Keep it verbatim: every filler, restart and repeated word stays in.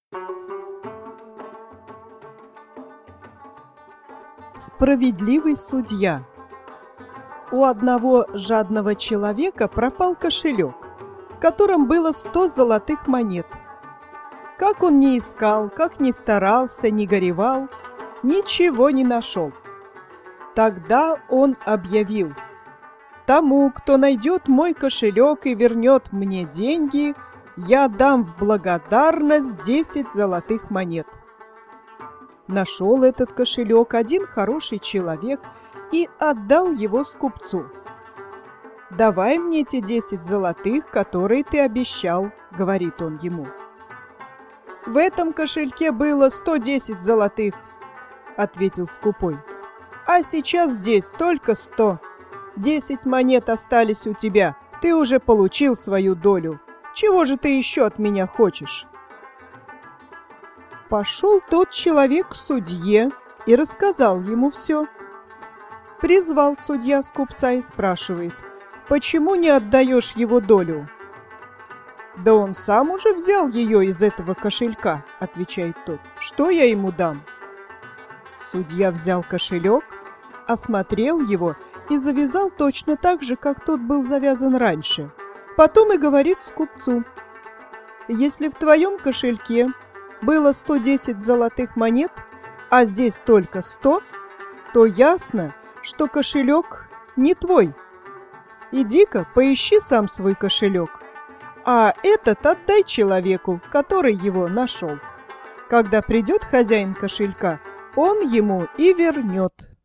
Справедливый судья. У одного жадного человека пропал кошелек, в котором было сто золотых монет. Как он ни искал, как ни старался, ни горевал, ничего не нашел. Тогда он объявил: «Тому, кто найдет мой кошелек и вернет мне деньги, я дам в благодарность десять золотых монет». Нашел этот кошелек один хороший человек и отдал его скупцу. «Давай мне те десять золотых, которые ты обещал», — говорит он ему. «В этом кошельке было сто десять золотых», — ответил скупой. «А сейчас здесь только сто. Десять монет остались у тебя, ты уже получил свою долю. Чего же ты еще от меня хочешь?» Пошел тот человек к судье и рассказал ему все. Призвал судья скупца и спрашивает: «Почему не отдаешь его долю?» «Да он сам уже взял ее из этого кошелька», — отвечает тот. «Что я ему дам?» Судья взял кошелек, осмотрел его и завязал точно так же, как тот был завязан раньше. Потом и говорит скупцу: «Если в твоем кошельке было сто десять золотых монет, а здесь только сто, то ясно, что кошелек не твой. Иди-ка, поищи сам свой кошелек, а этот отдай человеку, который его нашел. Когда придет хозяин кошелька, он ему и вернет».